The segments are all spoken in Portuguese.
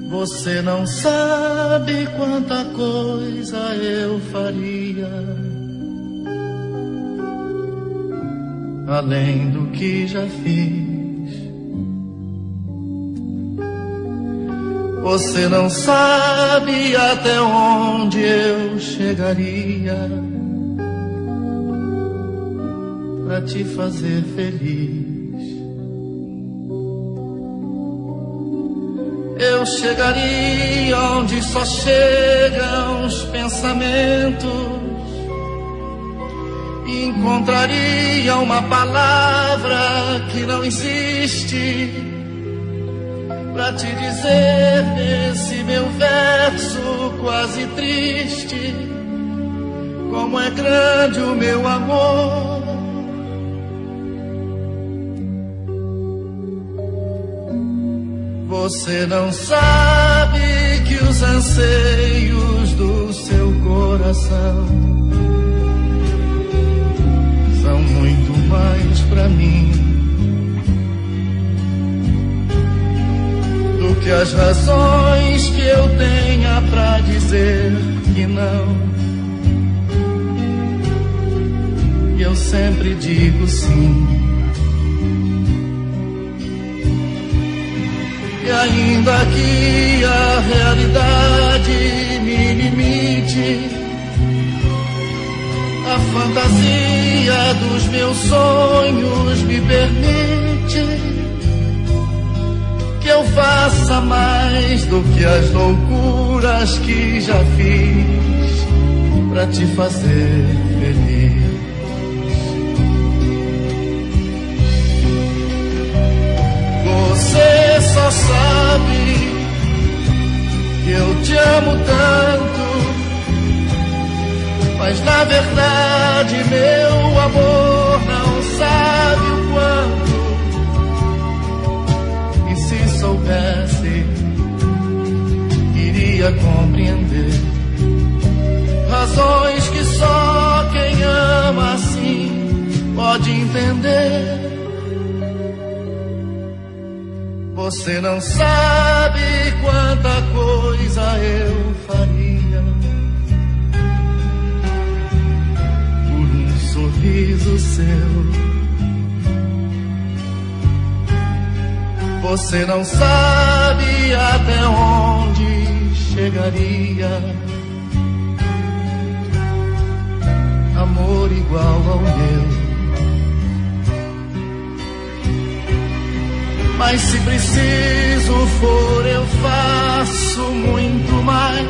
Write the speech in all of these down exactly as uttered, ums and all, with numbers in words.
Você não sabe quanta coisa eu faria, além do que já fiz. Você não sabe até onde eu chegaria pra te fazer feliz. Eu chegaria onde só chegam os pensamentos e encontraria uma palavra que não existe pra te dizer nesse meu verso quase triste como é grande o meu amor. Você não sabe que os anseios do seu coração são muito mais pra mim do que as razões que eu tenha pra dizer que não. E eu sempre digo sim. E ainda que a realidade me limite, a fantasia dos meus sonhos me permite que eu faça mais do que as loucuras que já fiz pra te fazer feliz. Você só sabe que eu te amo tanto, mas na verdade meu amor não sabe o quanto. E se soubesse, iria compreender razões que só quem ama assim pode entender. Você não sabe quanta coisa eu faria por um sorriso seu. Você não sabe até onde chegaria amor igual ao meu. Mas se preciso for, eu faço muito mais.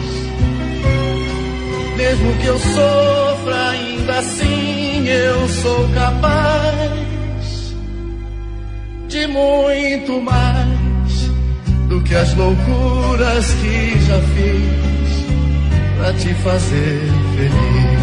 Mesmo que eu sofra, ainda assim eu sou capaz de muito mais do que as loucuras que já fiz pra te fazer feliz.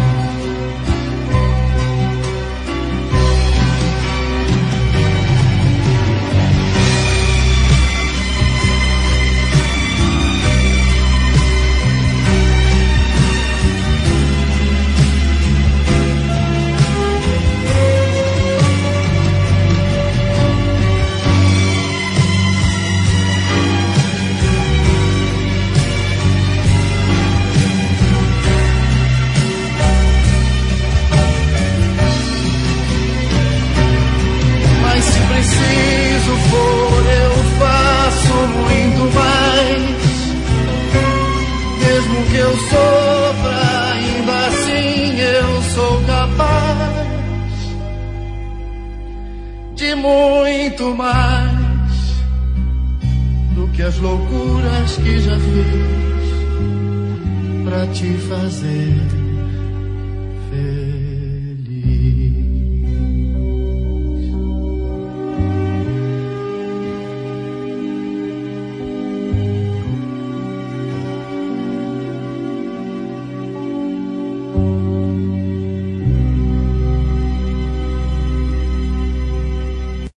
Preciso for, eu faço muito mais. Mesmo que eu sofra, ainda assim eu sou capaz de muito mais do que as loucuras que já fiz pra te fazer